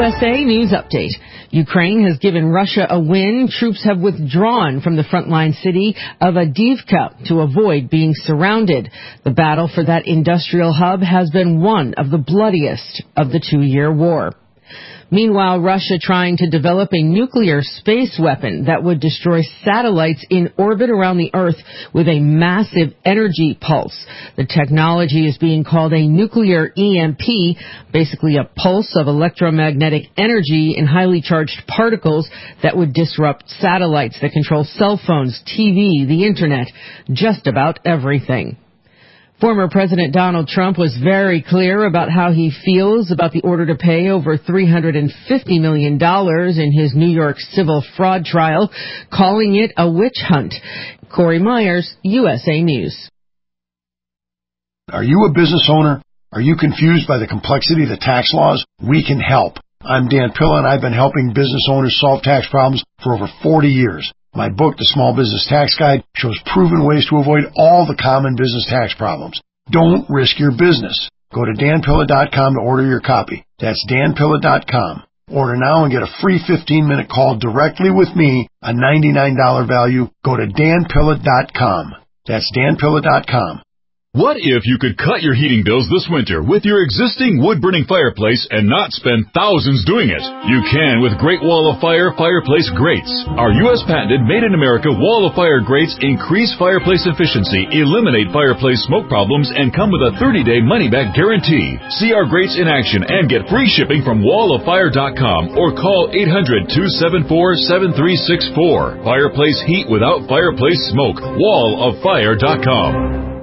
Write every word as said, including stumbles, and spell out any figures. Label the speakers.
Speaker 1: S A News Update. Ukraine has given Russia a win. Troops have withdrawn from the frontline city of Avdiivka to avoid being surrounded. The battle for that industrial hub has been one of the bloodiest of the two-year war. Meanwhile, Russia trying to develop a nuclear space weapon that would destroy satellites in orbit around the Earth with a massive energy pulse. The technology is being called a nuclear E M P, basically a pulse of electromagnetic energy in highly charged particles that would disrupt satellites that control cell phones, T V, the Internet, just about everything. Former President Donald Trump was very clear about how he feels about the order to pay over three hundred fifty million dollars in his New York civil fraud trial, calling it a witch hunt. Corey Myers, U S A News.
Speaker 2: Are you a business owner? Are you confused by the complexity of the tax laws? We can help. I'm Dan Pilla, and I've been helping business owners solve tax problems for over forty years. My book, The Small Business Tax Guide, shows proven ways to avoid all the common business tax problems. Don't risk your business. Go to dan pilla dot com to order your copy. That's dan pilla dot com. Order now and get a free fifteen-minute call directly with me, a ninety-nine dollars value. Go to dan pilla dot com. That's dan pilla dot com.
Speaker 3: What if you could cut your heating bills this winter with your existing wood-burning fireplace and not spend thousands doing it? You can with Great Wall of Fire fireplace grates. Our U S patented made-in-America Wall of Fire grates increase fireplace efficiency, eliminate fireplace smoke problems, and come with a thirty-day money-back guarantee. See our grates in action and get free shipping from wall of fire dot com or call eight hundred, two seven four, seven three six four. Fireplace heat without fireplace smoke. wall of fire dot com.